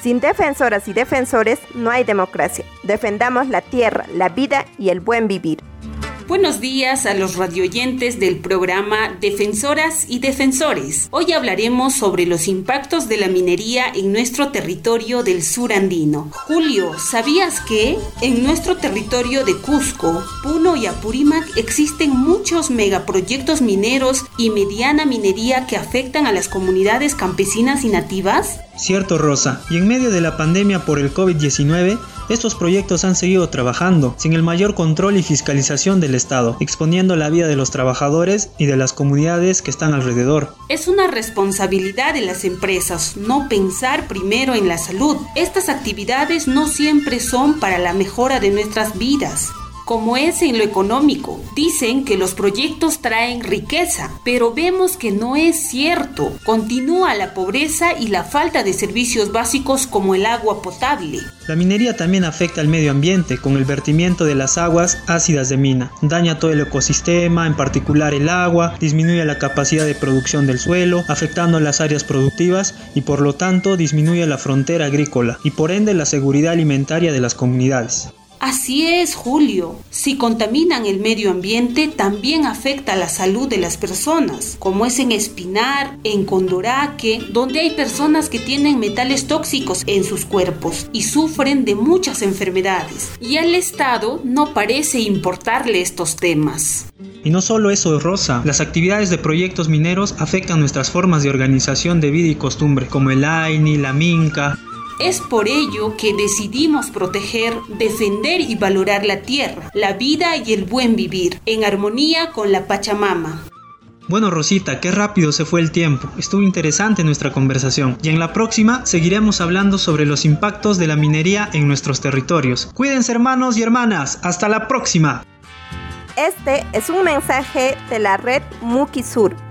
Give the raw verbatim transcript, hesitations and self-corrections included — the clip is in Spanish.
Sin defensoras y defensores no hay democracia. Defendamos la tierra, la vida y el buen vivir. Buenos días a los radioyentes del programa Defensoras y Defensores. Hoy hablaremos sobre los impactos de la minería en nuestro territorio del sur andino. Julio, ¿sabías que en nuestro territorio de Cusco, Puno y Apurímac existen muchos megaproyectos mineros y mediana minería que afectan a las comunidades campesinas y nativas? Cierto, Rosa, y en medio de la pandemia por el COVID diecinueve, estos proyectos han seguido trabajando, sin el mayor control y fiscalización del Estado, exponiendo la vida de los trabajadores y de las comunidades que están alrededor. Es una responsabilidad de las empresas no pensar primero en la salud. Estas actividades no siempre son para la mejora de nuestras vidas, como es en lo económico. Dicen que los proyectos traen riqueza, pero vemos que no es cierto. Continúa la pobreza y la falta de servicios básicos como el agua potable. La minería también afecta al medio ambiente con el vertimiento de las aguas ácidas de mina. Daña todo el ecosistema, en particular el agua, disminuye la capacidad de producción del suelo, afectando las áreas productivas y por lo tanto disminuye la frontera agrícola y por ende la seguridad alimentaria de las comunidades. Así es, Julio. Si contaminan el medio ambiente, también afecta a la salud de las personas, como es en Espinar, en Condoraque, donde hay personas que tienen metales tóxicos en sus cuerpos y sufren de muchas enfermedades. Y al Estado no parece importarle estos temas. Y no solo eso, Rosa, las actividades de proyectos mineros afectan nuestras formas de organización de vida y costumbre, como el A I N I, la Minca. Es por ello que decidimos proteger, defender y valorar la tierra, la vida y el buen vivir, en armonía con la Pachamama. Bueno, Rosita, qué rápido se fue el tiempo. Estuvo interesante nuestra conversación. Y en la próxima seguiremos hablando sobre los impactos de la minería en nuestros territorios. Cuídense, hermanos y hermanas. ¡Hasta la próxima! Este es un mensaje de la red Muki Sur.